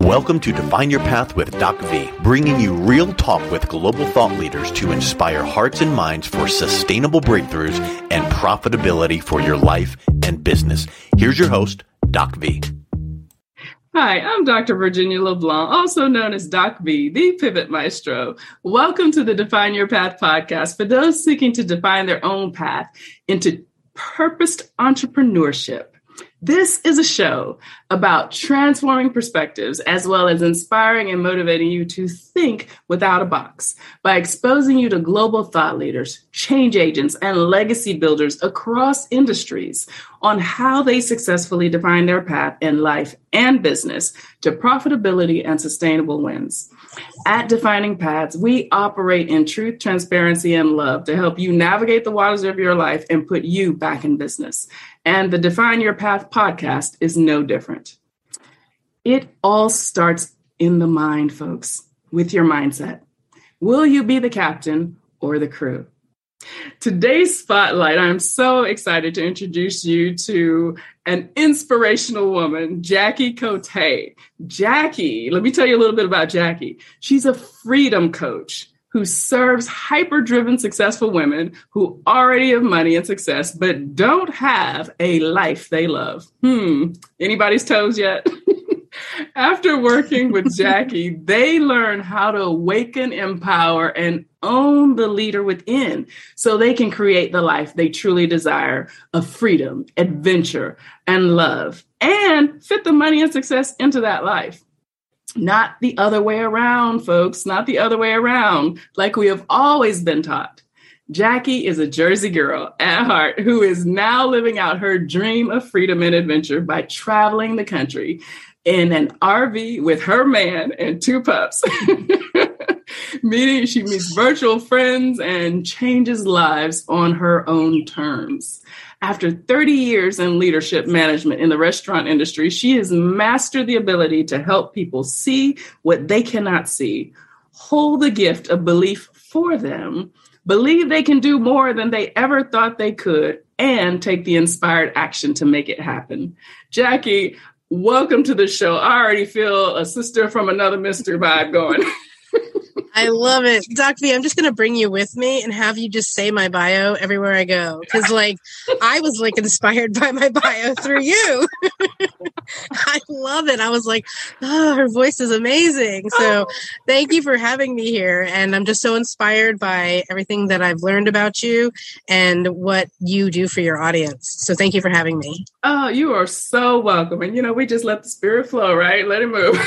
Welcome to Define Your Path with Doc V, bringing you real talk with global thought leaders to inspire hearts and minds for sustainable breakthroughs and profitability for your life and business. Here's your host, Doc V. Hi, I'm Dr. Virginia LeBlanc, also known as Doc V, the Pivot Maestro. Welcome to the Define Your Path podcast for those seeking to define their own path into purposed entrepreneurship. This is a show about transforming perspectives as well as inspiring and motivating you to think without a box by exposing you to global thought leaders, change agents, and legacy builders across industries on how they successfully define their path in life and business to profitability and sustainable wins. At Defining Paths, we operate in truth, transparency, and love to help you navigate the waters of your life and put you back in business. And the Define Your Path podcast is no different. It all starts in the mind, folks, with your mindset. Will you be the captain or the crew? Today's spotlight, I'm so excited to introduce you to an inspirational woman, Jackie Cote. Jackie, let me tell you a little bit about Jackie. She's a freedom coach who serves hyper-driven, successful women who already have money and success, but don't have a life they love. Anybody's toes yet? After working with Jackie, they learn how to awaken, empower, and own the leader within so they can create the life they truly desire of freedom, adventure, and love, and fit the money and success into that life. Not the other way around, folks, not the other way around, like we have always been taught. Jackie is a Jersey girl at heart who is now living out her dream of freedom and adventure by traveling the country in an RV with her man and two pups. She meets virtual friends and changes lives on her own terms. After 30 years in leadership management in the restaurant industry, she has mastered the ability to help people see what they cannot see, hold the gift of belief for them, believe they can do more than they ever thought they could, and take the inspired action to make it happen. Jackie, welcome to the show. I already feel a sister from another mister vibe going. I love it. Doc V, I'm just going to bring you with me and have you just say my bio everywhere I go. Because I was inspired by my bio through you. I love it. I was like, oh, her voice is amazing. So thank you for having me here. And I'm just so inspired by everything that I've learned about you and what you do for your audience. So thank you for having me. Oh, you are so welcome. And, we just let the spirit flow, right? Let it move.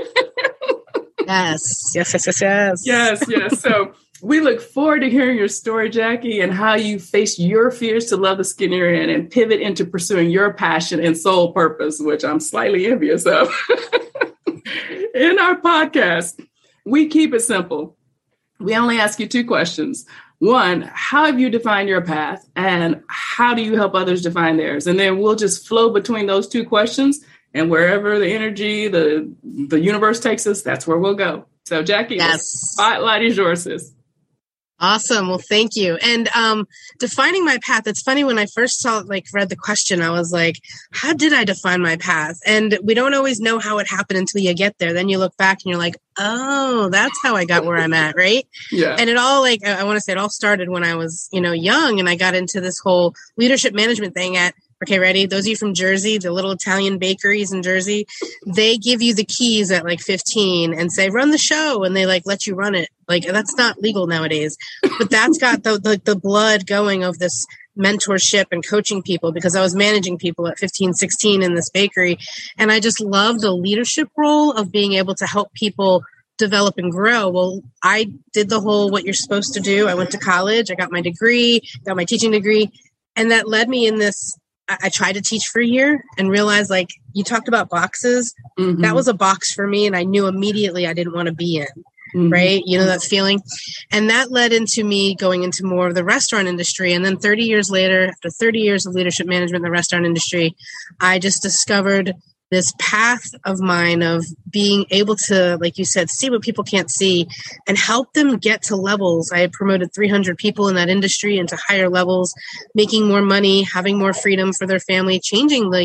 Yes. So we look forward to hearing your story, Jackie, and how you faced your fears to love the skin you're in and pivot into pursuing your passion and soul purpose, which I'm slightly envious of. In our podcast, we keep it simple. We only ask you two questions. One, how have you defined your path? And how do you help others define theirs? And then we'll just flow between those two questions. And wherever the energy, the universe takes us, that's where we'll go. So, Jackie, The spotlight is yours, sis. Awesome. Well, thank you. And defining my path, it's funny, when I first read the question, I was like, how did I define my path? And we don't always know how it happened until you get there. Then you look back and you're like, oh, that's how I got where I'm at, right? Yeah. And it all, I want to say it all started when I was, young, and I got into this whole leadership management thing at, okay, ready? Those of you from Jersey, the little Italian bakeries in Jersey, they give you the keys at 15 and say, run the show. And they let you run it. That's not legal nowadays, but that's got the blood going of this mentorship and coaching people, because I was managing people at 15, 16 in this bakery. And I just love the leadership role of being able to help people develop and grow. Well, I did the whole what you're supposed to do. I went to college, I got my degree, got my teaching degree. And that led me in this. I tried to teach for a year and realized, you talked about boxes. Mm-hmm. That was a box for me. And I knew immediately I didn't want to be in. Mm-hmm. Right. That feeling. And that led into me going into more of the restaurant industry. And then 30 years later, after 30 years of leadership management in the restaurant industry, I just discovered this path of mine of being able to, like you said, see what people can't see and help them get to levels. I had promoted 300 people in that industry into higher levels, making more money, having more freedom for their family, changing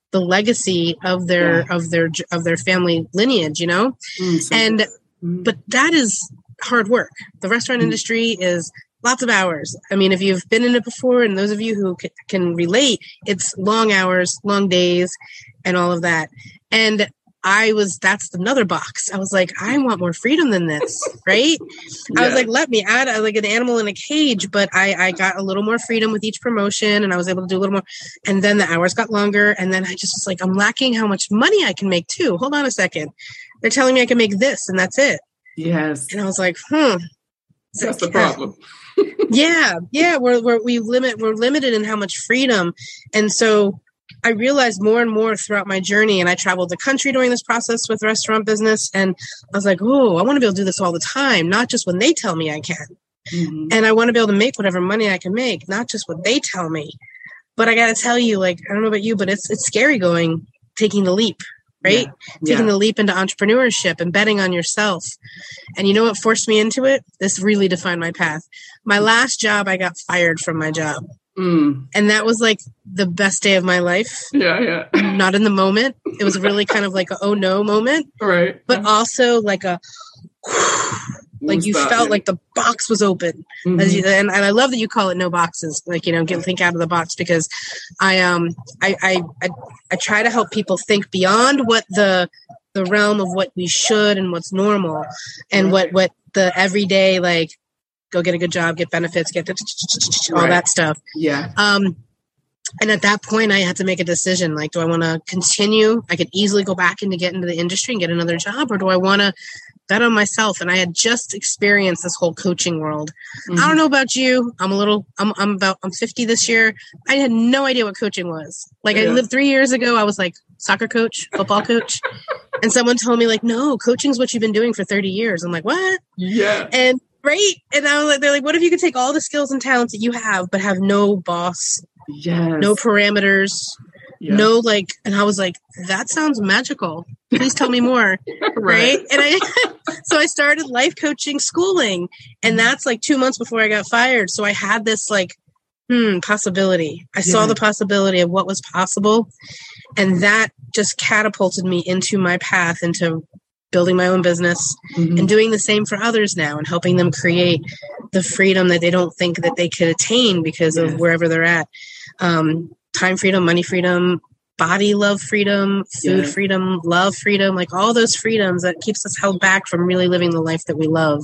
the legacy of their family lineage, you know? But that is hard work. The restaurant industry is lots of hours. I mean, if you've been in it before, and those of you who can relate, it's long hours, long days, and all of that. And that's another box. I was like, I want more freedom than this, right? I was like, let me add like an animal in a cage, but I got a little more freedom with each promotion, and I was able to do a little more. And then the hours got longer, and then I just was like, I'm lacking how much money I can make too. Hold on a second. They're telling me I can make this, and that's it. Yes. And I was like, That's the problem. Yeah. We're limited in how much freedom. And so I realized more and more throughout my journey, and I traveled the country during this process with restaurant business. And I was like, oh, I want to be able to do this all the time, not just when they tell me I can. Mm-hmm. And I want to be able to make whatever money I can make, not just what they tell me. But I got to tell you, like, I don't know about you, but it's scary taking the leap, right? Taking the leap into entrepreneurship and betting on yourself. And you know what forced me into it? This really defined my path. My last job, I got fired from my job. And that was like the best day of my life. Yeah. Not in the moment. It was really kind of like a oh no moment. Right. But also like you felt like the box was open. Mm-hmm. And I love that you call it no boxes. Like, you know, think out of the box, because I try to help people think beyond what the realm of what we should and what's normal, and what the everyday, like, go get a good job, get benefits, get all that stuff. Yeah. And at that point, I had to make a decision. Like, do I want to continue? I could easily go back and get into the industry and get another job, or do I want to bet on myself? And I had just experienced this whole coaching world. Mm-hmm. I don't know about you. I'm 50 this year. I had no idea what coaching was. Like, I lived 3 years ago. I was like soccer coach, football coach. And someone told me, like, no, coaching's what you've been doing for 30 years. I'm like, what? Yeah. And right. And I was like, they're like, what if you could take all the skills and talents that you have, but have no boss, no parameters, no, like, and I was like, that sounds magical. Please tell me more. Right. And so I started life coaching schooling, and that's like 2 months before I got fired. So I had this like, possibility. I saw the possibility of what was possible. And that just catapulted me into my path, into building my own business and doing the same for others now, and helping them create the freedom that they don't think that they could attain because of wherever they're at. Time freedom, money freedom, body love freedom, food freedom, love freedom, like all those freedoms that keeps us held back from really living the life that we love.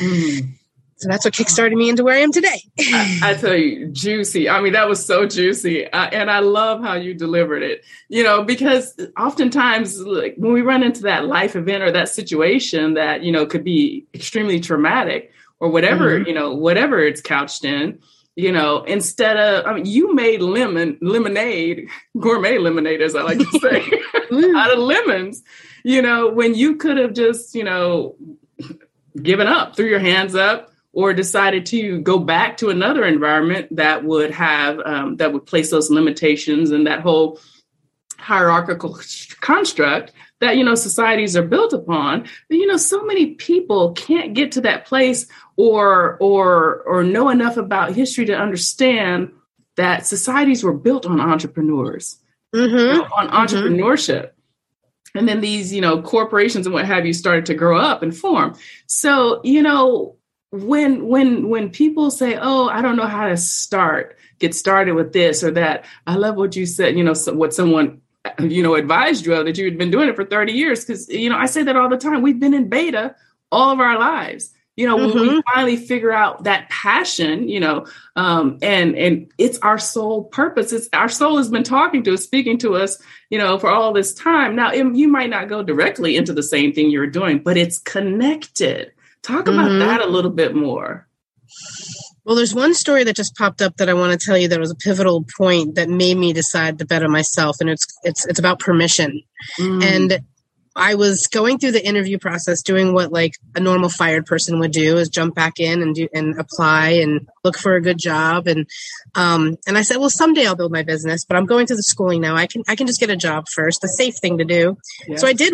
So that's what kickstarted me into where I am today. I tell you, juicy. I mean, that was so juicy. And I love how you delivered it, you know, because oftentimes, like, when we run into that life event or that situation that, you know, could be extremely traumatic or whatever, you know, whatever it's couched in, you know, instead of, I mean, you made lemonade, gourmet lemonade, as I like to say, out of lemons, you know, when you could have just, you know, given up, threw your hands up, or decided to go back to another environment that would have, that would place those limitations and that whole hierarchical construct that, you know, societies are built upon. But, you know, so many people can't get to that place or know enough about history to understand that societies were built on entrepreneurs, you know, on entrepreneurship. And then these, you know, corporations and what have you started to grow up and form. So, you know, when people say, oh, I don't know how to get started with this or that, I love what you said, you know, what someone, you know, advised you of, that you had been doing it for 30 years. Because, you know, I say that all the time. We've been in beta all of our lives. You know, when we finally figure out that passion, you know, and it's our sole purpose. It's our soul has been talking to us, speaking to us, you know, for all this time. Now, you might not go directly into the same thing you're doing, but it's connected. Talk about that a little bit more. Well, there's one story that just popped up that I want to tell you that was a pivotal point that made me decide to bet on myself. And it's about permission. And I was going through the interview process, doing what like a normal fired person would do, is jump back in and apply and look for a good job. And I said, well, someday I'll build my business, but I'm going through the schooling now. I can just get a job first, the safe thing to do. Yes. So I did what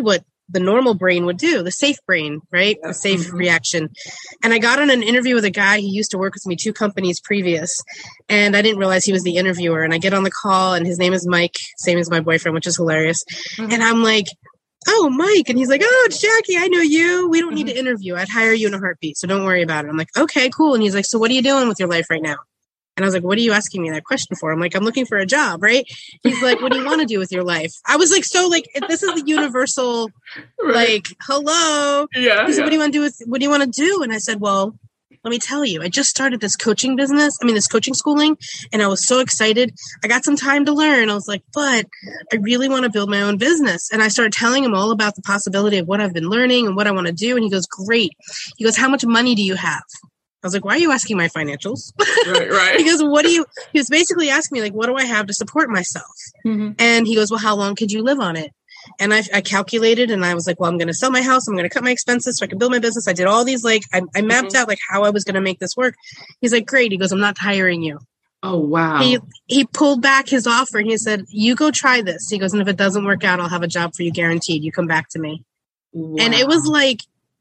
the normal brain would do, the safe brain, right? The safe reaction. And I got on an interview with a guy who used to work with me 2 companies previous, and I didn't realize he was the interviewer. And I get on the call, and his name is Mike, same as my boyfriend, which is hilarious. And I'm like, oh, Mike. And he's like, oh, it's Jackie. I know you. We don't need to interview. I'd hire you in a heartbeat. So don't worry about it. I'm like, okay, cool. And he's like, so what are you doing with your life right now? And I was like, what are you asking me that question for? I'm like, I'm looking for a job, right? He's like, what do you want to do with your life? I was like, so like, this is the universal, like, hello. Yeah. He said, what do you want to do what do you want to do? And I said, well, let me tell you, I just started this coaching schooling, and I was so excited. I got some time to learn. I was like, but I really want to build my own business. And I started telling him all about the possibility of what I've been learning and what I want to do. And he goes, great. He goes, how much money do you have? I was like, why are you asking my financials? Right. He goes, he was basically asking me, like, what do I have to support myself? And he goes, well, how long could you live on it? And I calculated, and I was like, well, I'm going to sell my house. I'm going to cut my expenses so I can build my business. I did all these, like, I mapped out like how I was going to make this work. He's like, great. He goes, I'm not hiring you. Oh, wow. He pulled back his offer, and he said, you go try this. He goes, and if it doesn't work out, I'll have a job for you guaranteed. You come back to me. Wow. And it was like,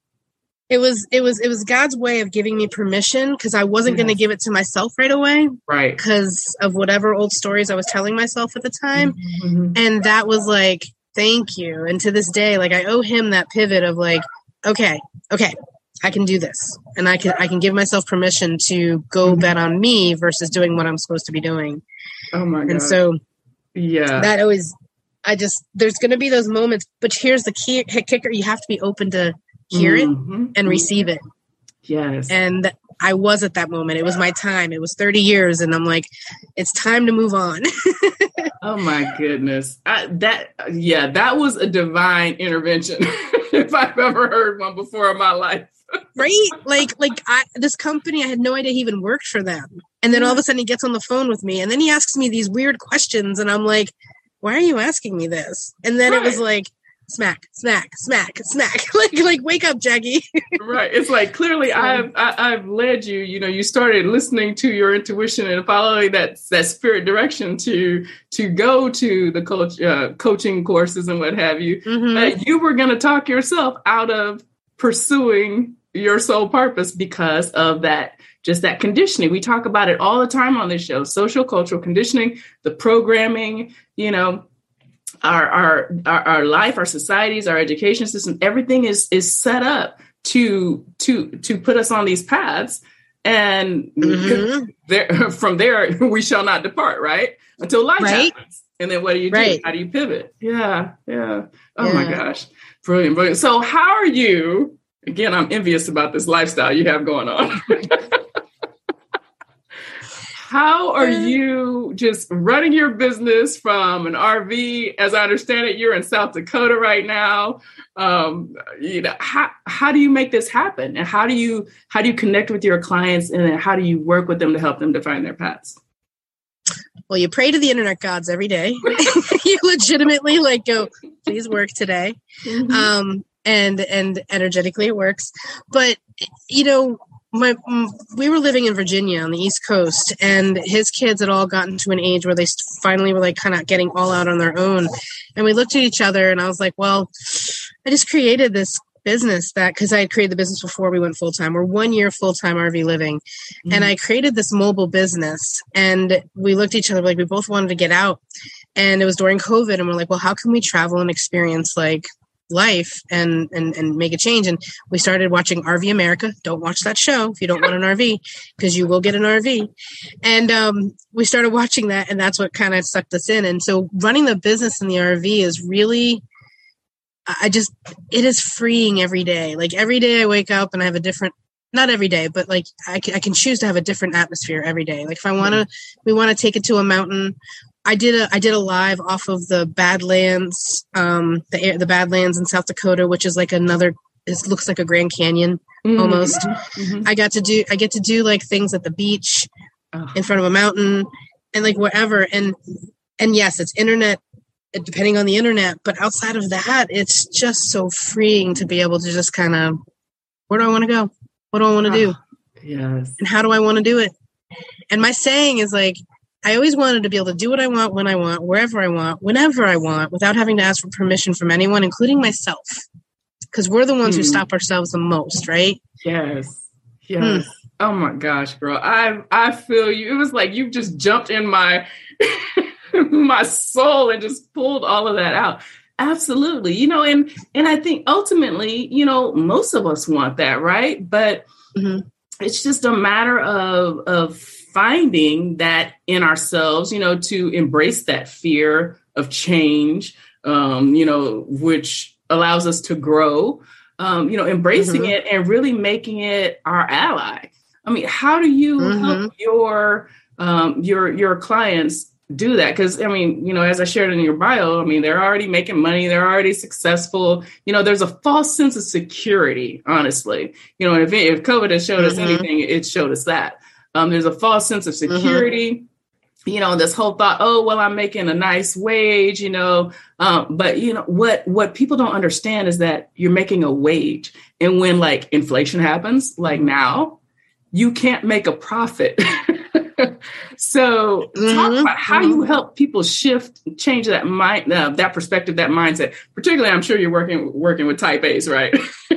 it was God's way of giving me permission, because I wasn't going to give it to myself right away. Right. Because of whatever old stories I was telling myself at the time. And that was like, thank you. And to this day, like, I owe him that pivot of like, okay, I can do this. And I can give myself permission to go bet on me versus doing what I'm supposed to be doing. Oh my God. And so, yeah, that always, there's going to be those moments, but here's the kicker. You have to be open to hear it and receive it. Yes. And I was at that moment. It was my time. It was 30 years. And I'm like, it's time to move on. Oh my goodness. That was a divine intervention if I've ever heard one before in my life. Right? Like this company, I had no idea he even worked for them. And then all of a sudden he gets on the phone with me, and then he asks me these weird questions, and I'm like, why are you asking me this? And then it was like, smack, smack, smack, smack. like wake up, Jackie. Right. It's like, clearly I've led you, you started listening to your intuition and following that spirit direction to go to the coaching courses and what have you. You were going to talk yourself out of pursuing your soul purpose because of that conditioning. We talk about it all the time on this show, social cultural conditioning, the programming, our life, our societies, our education system, everything is set up to put us on these paths. And from there, we shall not depart, right? Until life happens. And then what do you do? How do you pivot? Yeah. Oh my gosh. Brilliant. So how are you? Again, I'm envious about this lifestyle you have going on. How are you just running your business from an RV? As I understand it, you're in South Dakota right now. How do you make this happen? And how do you connect with your clients, and then how do you work with them to help them define their paths? Well, you pray to the internet gods every day. You legitimately go, please work today. And energetically it works. But, we were living in Virginia on the East Coast, and his kids had all gotten to an age where they finally were kind of getting all out on their own. And we looked at each other, and I was like, well, I just created this business because I had created the business before we went full-time. We're 1 year full-time RV living. And I created this mobile business, and we looked at each other like we both wanted to get out. And it was during COVID, and we're like, well, how can we travel and experience life and make a change? And we started watching RV America. Don't watch that show if you don't want an RV, because you will get an RV. And we started watching that, and that's what kind of sucked us in. And so running the business in the RV is really, it is freeing every day. Every day I wake up and I have a different, not every day, but I can choose to have a different atmosphere every day. If we want to take it to a mountain. I did a live off of the Badlands, the Badlands in South Dakota, which is it looks like a Grand Canyon almost. I get to do things at the beach in front of a mountain and whatever. And yes, it's internet, depending on the internet, but outside of that, it's just so freeing to be able to just kind of, where do I want to go? What do I want to do? Yes. And how do I want to do it? And my saying is I always wanted to be able to do what I want, when I want, wherever I want, whenever I want, without having to ask for permission from anyone, including myself. Because we're the ones who stop ourselves the most, right? Yes. Oh my gosh, girl. I feel you. It was like you just jumped in my my soul and just pulled all of that out. Absolutely. And I think ultimately, most of us want that, right? But it's just a matter of finding that in ourselves, to embrace that fear of change, which allows us to grow, embracing it and really making it our ally. I mean, how do you help your clients do that? Because, as I shared in your bio, they're already making money. They're already successful. There's a false sense of security, honestly. If COVID has showed us anything, it showed us that. There's a false sense of security. This whole thought, I'm making a nice wage, but what people don't understand is that you're making a wage. And when like inflation happens, like now, you can't make a profit. So talk about how you help people change that mind, that perspective, that mindset. Particularly, I'm sure you're working with type A's, right?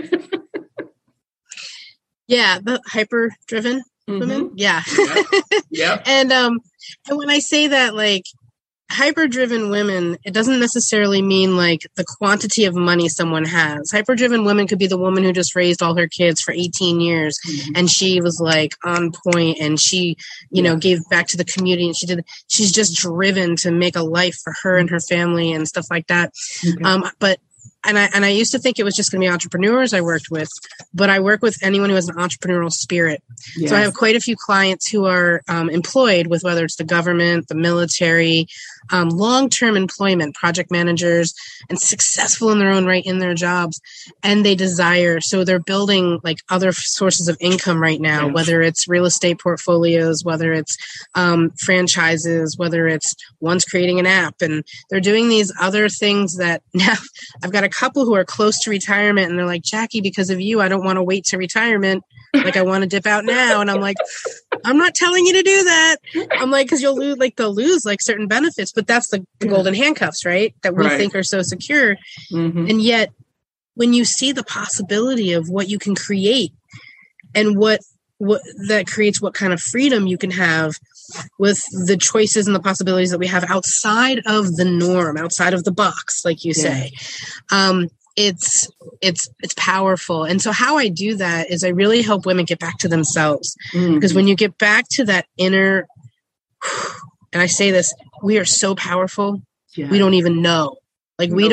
Yeah, the hyper-driven women. Yeah. Yeah. And when I say that, like, hyper-driven women, it doesn't necessarily mean like the quantity of money someone has. Hyper-driven women could be the woman who just raised all her kids for 18 years and she was like on point and she, gave back to the community and she's just driven to make a life for her and her family and stuff like that. Okay. And I used to think it was just going to be entrepreneurs I worked with, but I work with anyone who has an entrepreneurial spirit. Yes. So I have quite a few clients who are employed with whether it's the government, the military, long-term employment, project managers, and successful in their own right in their jobs. And they desire, so they're building like other sources of income right now, whether it's real estate portfolios, whether it's franchises, whether it's one's creating an app. And they're doing these other things that now I've got a couple who are close to retirement and they're like, Jackie, because of you, I don't want to wait to retirement. Like I want to dip out now. And I'm like, I'm not telling you to do that. I'm like, cause they'll lose like certain benefits, but that's the golden handcuffs, right? That we think are so secure. And yet when you see the possibility of what you can create and what that creates, what kind of freedom you can have with the choices and the possibilities that we have outside of the norm, outside of the box, like you say, it's powerful. And so how I do that is I really help women get back to themselves. Because when you get back to that inner, and I say this, we are so powerful. Yeah. We don't even know. Like we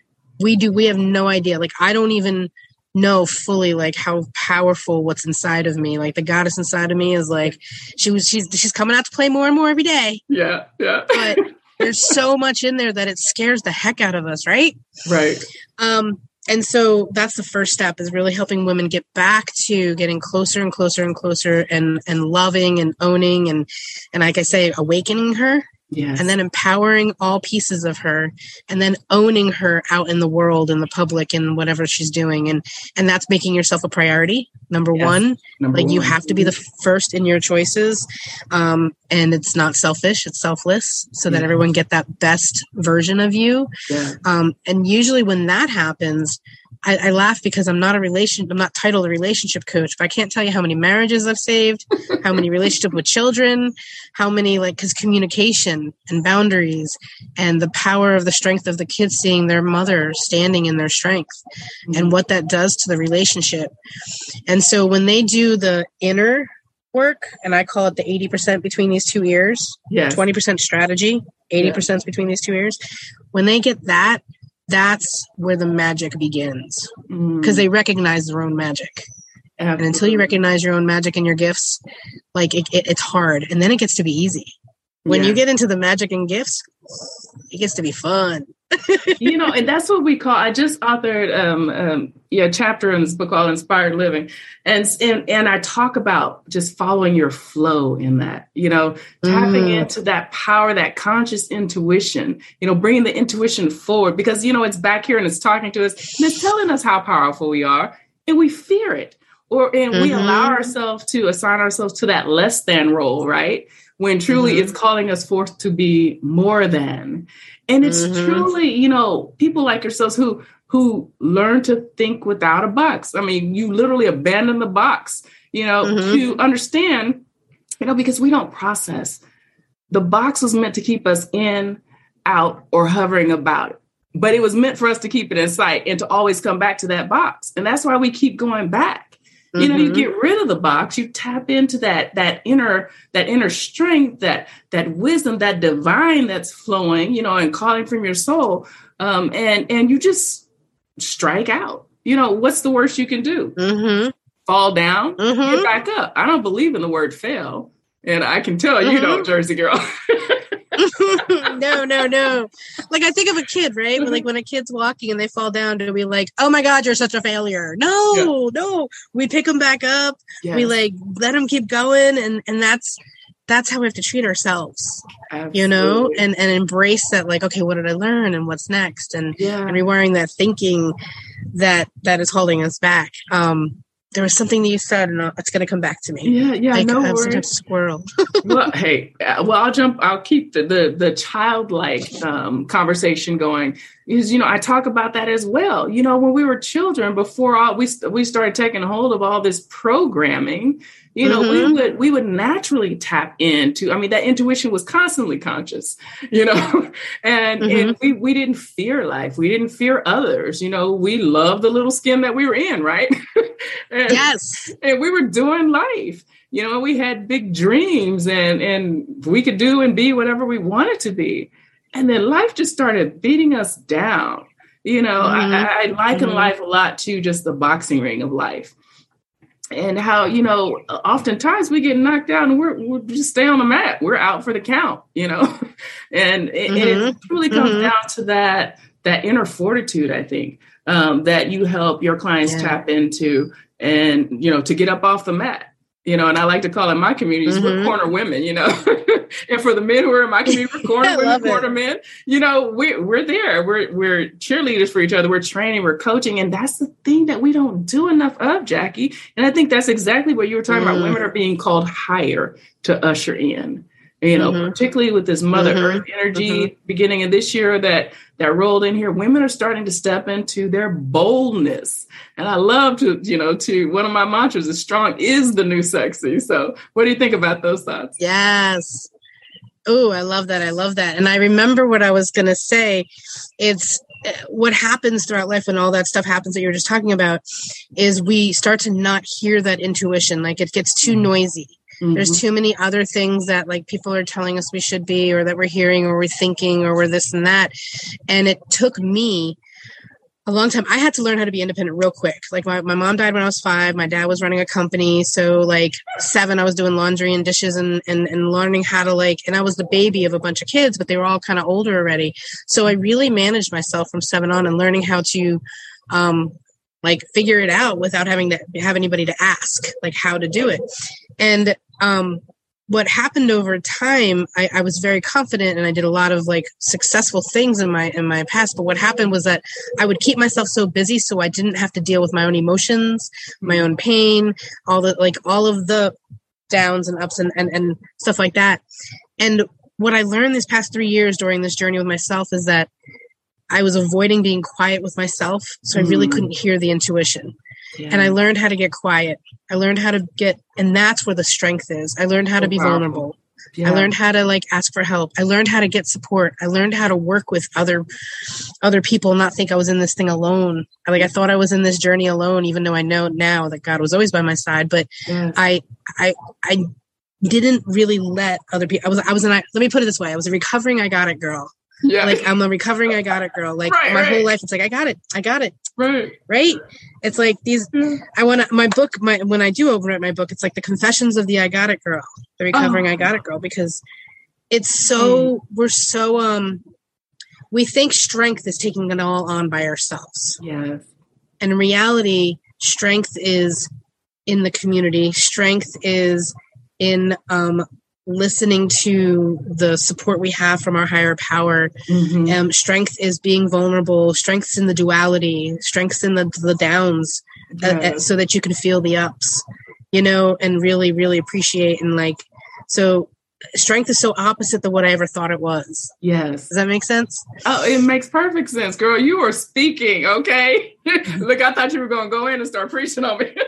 have no idea. Like I don't even know fully like how powerful what's inside of me. Like the goddess inside of me is like, she's coming out to play more and more every day. Yeah. Yeah. But there's so much in there that it scares the heck out of us. Right. Right. And so that's the first step, is really helping women get back to getting closer and closer and closer and loving and owning and like I say, awakening her. Yes. And then empowering all pieces of her and then owning her out in the world, in the public, and whatever she's doing. And that's making yourself a priority. Number one, you have to be the first in your choices. And it's not selfish, it's selfless, so that everyone get that best version of you. Yeah. And usually when that happens, I laugh because I'm not titled a relationship coach, but I can't tell you how many marriages I've saved, how many relationships with children, how many, because communication and boundaries and the power of the strength of the kids seeing their mother standing in their strength and what that does to the relationship. And so when they do the inner work, and I call it the 80% between these two ears, 20% strategy, 80% between these two ears, when they get that, that's where the magic begins, because they recognize their own magic. Absolutely. And until you recognize your own magic and your gifts, like it's hard. And then it gets to be easy. When you get into the magic and gifts, it gets to be fun. And that's what we call, I just authored a chapter in this book called Inspired Living. And I talk about just following your flow in that, tapping into that power, that conscious intuition, bringing the intuition forward, because, it's back here and it's talking to us and it's telling us how powerful we are, and we fear it. and we allow ourselves to assign ourselves to that less than role, right? When truly it's calling us forth to be more than. And it's truly, you know, people like yourselves who learn to think without a box. I mean, you literally abandon the box, you know, to understand, you know, because we don't process. The box was meant to keep us in, out, or hovering about it. But it was meant for us to keep it in sight and to always come back to that box. And that's why we keep going back. You know, you get rid of the box, you tap into that inner strength, that wisdom, that divine that's flowing, you know, and calling from your soul. And you just strike out. You know, what's the worst you can do? Fall down, get back up. I don't believe in the word fail. And I can tell you don't, Jersey girl. No. Like, I think of a kid, right? Like, when a kid's walking and they fall down, do we like, oh my God, you're such a failure? No. We pick them back up. Yes. We like let them keep going. And that's how we have to treat ourselves. Absolutely. You know, and embrace that, like, okay, what did I learn and what's next? And rewiring that thinking that is holding us back. There was something that you said, and it's going to come back to me. Yeah, like, no I'm worries. such a squirrel. Well, hey, I'll keep the childlike conversation going. Because, you know, I talk about that as well. You know, when we were children, before we started taking hold of all this programming, you know, we would naturally tap into, I mean, that intuition was constantly conscious, you know, and we didn't fear life. We didn't fear others. You know, we loved the little skin that we were in, right? And we were doing life. You know, we had big dreams and we could do and be whatever we wanted to be. And then life just started beating us down. You know, I liken life a lot to just the boxing ring of life. And how, you know, oftentimes we get knocked out and we're just stay on the mat. We're out for the count, you know, and it really comes down to that inner fortitude, I think, that you help your clients tap into and, you know, to get up off the mat. You know, and I like to call it my communities, we're corner women, you know, and for the men who are in my community, we're corner women, corner men, you know, we're there. We're cheerleaders for each other. We're training, we're coaching. And that's the thing that we don't do enough of, Jackie. And I think that's exactly what you were talking about. Women are being called higher to usher in, you know, particularly with this Mother Earth energy beginning of this year that rolled in here. Women are starting to step into their boldness. And I love to one of my mantras is strong is the new sexy. So what do you think about those thoughts? Yes. Oh, I love that. And I remember what I was going to say. It's what happens throughout life when all that stuff happens that you were just talking about is we start to not hear that intuition. Like, it gets too noisy. There's too many other things that, like, people are telling us we should be, or that we're hearing, or we're thinking, or we're this and that. And it took me a long time. I had to learn how to be independent real quick. Like, my mom died when I was 5. My dad was running a company. So, like, 7, I was doing laundry and dishes and learning how to, like, and I was the baby of a bunch of kids, but they were all kind of older already. So I really managed myself from 7 on and learning how to, like, figure it out without having to have anybody to ask, like, how to do it. And what happened over time, I was very confident and I did a lot of, like, successful things in my past. But what happened was that I would keep myself so busy so I didn't have to deal with my own emotions, my own pain, all of the downs and ups and stuff like that. And what I learned these past 3 years during this journey with myself is that I was avoiding being quiet with myself. So I really couldn't hear the intuition. Yeah. And I learned how to get quiet. I learned how to and that's where the strength is. I learned how to be vulnerable. Yeah. I learned how to, like, ask for help. I learned how to get support. I learned how to work with other people, not think I was in this thing alone. I thought I was in this journey alone, even though I know now that God was always by my side. But I didn't really let other people. Let me put it this way. I was a recovering I got it girl. Yeah. Like, I'm a recovering I got it girl. Like, my whole life, it's like, I got it. Right. It's like these, when I do open up my book, it's like the confessions of the I got it girl, the recovering I got it girl, because it's so, we think strength is taking it all on by ourselves. Yes. And in reality, strength is in the community. Strength is in, listening to the support we have from our higher power. Mm-hmm. Strength is being vulnerable. Strength's in the duality. Strength's in the downs, so that you can feel the ups, and really, really appreciate. And so strength is so opposite to what I ever thought it was. Yes. Does that make sense? Oh, it makes perfect sense, girl. You are speaking, okay? Look, I thought you were going to go in and start preaching on me.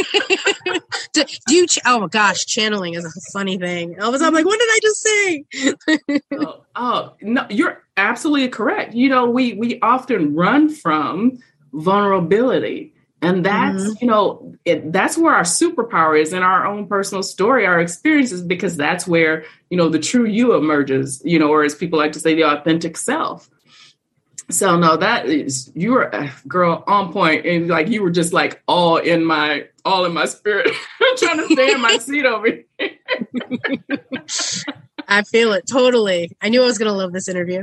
Oh my gosh, channeling is a funny thing. All of a sudden, I'm like, what did I just say? No, you're absolutely correct. We often run from vulnerability. And that's, that's where our superpower is in our own personal story, our experiences, because that's where, the true you emerges, or as people like to say, the authentic self. So no, you were, girl, on point. And you were just all in my spirit. I'm trying to stay in my seat over here. I feel it totally. I knew I was going to love this interview.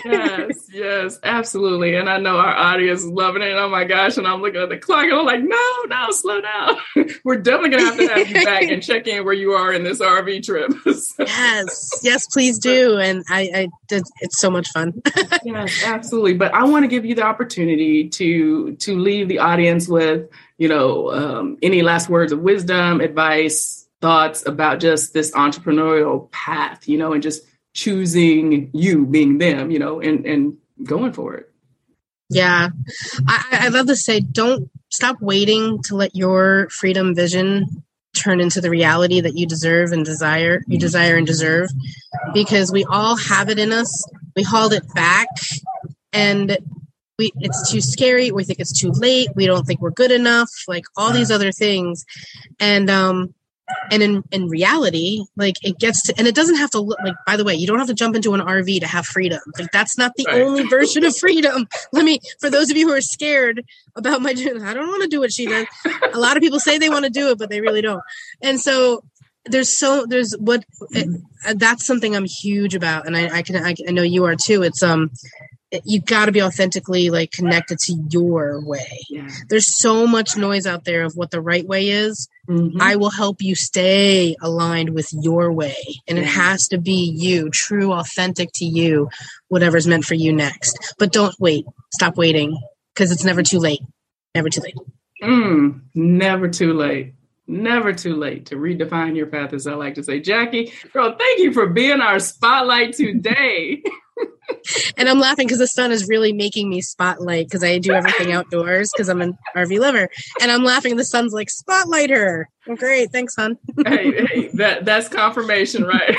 Yes, absolutely. And I know our audience is loving it. Oh my gosh. And I'm looking at the clock and I'm like, no, slow down. We're definitely going to have you back and check in where you are in this RV trip. Yes, please do. And it's so much fun. Yes, absolutely. But I want to give you the opportunity to leave the audience with, any last words of wisdom, advice, thoughts about just this entrepreneurial path, and just choosing you being them, and going for it. Yeah. I love to say, don't stop waiting to let your freedom vision turn into the reality that you deserve and desire. You desire and deserve, because we all have it in us. We hauled it back and it's too scary. We think it's too late. We don't think we're good enough, all these other things. And in reality, it gets to, and it doesn't have to look by the way, you don't have to jump into an RV to have freedom. That's not the only version of freedom. For those of you who are scared about I don't want to do what she does. A lot of people say they want to do it, but they really don't. And so that's something I'm huge about. And I know you are too. It's, you got to be authentically connected to your way. Yeah. There's so much noise out there of what the right way is. Mm-hmm. I will help you stay aligned with your way. And it has to be you, true, authentic to you, whatever's meant for you next. But don't wait. Stop waiting, because it's never too late. Never too late. Never too late. Never too late to redefine your path, as I like to say. Jackie, girl, thank you for being our spotlight today. And I'm laughing because the sun is really making me spotlight, because I do everything outdoors because I'm an RV lover. And I'm laughing. The sun's like, spotlight her. Well, great. Thanks, hon. hey, that's confirmation, right?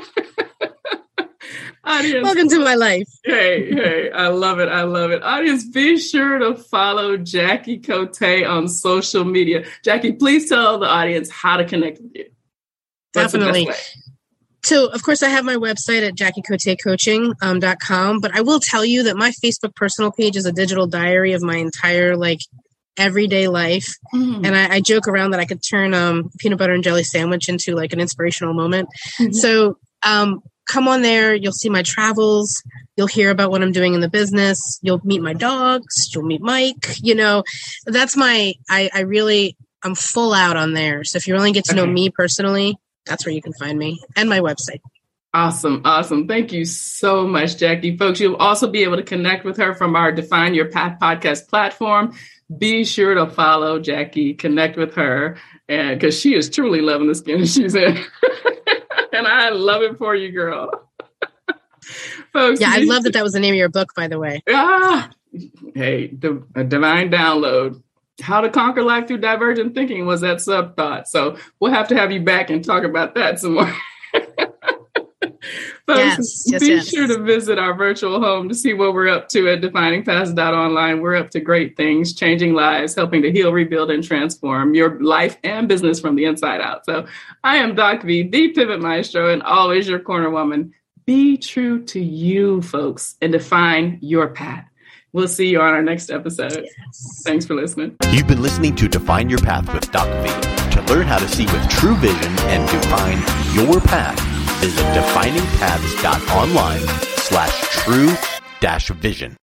Audience, welcome to my life. Hey, I love it. Audience, be sure to follow Jackie Cote on social media. Jackie, please tell the audience how to connect with you. Definitely. So, of course, I have my website at JackieCoteCoaching.com, but I will tell you that my Facebook personal page is a digital diary of my entire, everyday life. Mm-hmm. And I joke around that I could turn peanut butter and jelly sandwich into, an inspirational moment. Mm-hmm. So, come on there. You'll see my travels. You'll hear about what I'm doing in the business. You'll meet my dogs. You'll meet Mike. That's I'm full out on there. So if you really get to know me personally, that's where you can find me, and my website. Awesome. Thank you so much, Jackie. Folks, you'll also be able to connect with her from our Define Your Path podcast platform. Be sure to follow Jackie, connect with her, and because she is truly loving the skin she's in. And I love it for you, girl. Folks, I love that was the name of your book, by the way. Hey, a divine download. How to Conquer Life Through Divergent Thinking was that sub-thought. So we'll have to have you back and talk about that some more. Folks, be sure to visit our virtual home to see what we're up to at definingpaths.online. We're up to great things, changing lives, helping to heal, rebuild, and transform your life and business from the inside out. So I am Doc V, the Pivot Maestro, and always your corner woman. Be true to you, folks, and define your path. We'll see you on our next episode. Yes. Thanks for listening. You've been listening to Define Your Path with Doc V. To learn how to see with true vision and define your path, visit definingpaths.online/true-vision.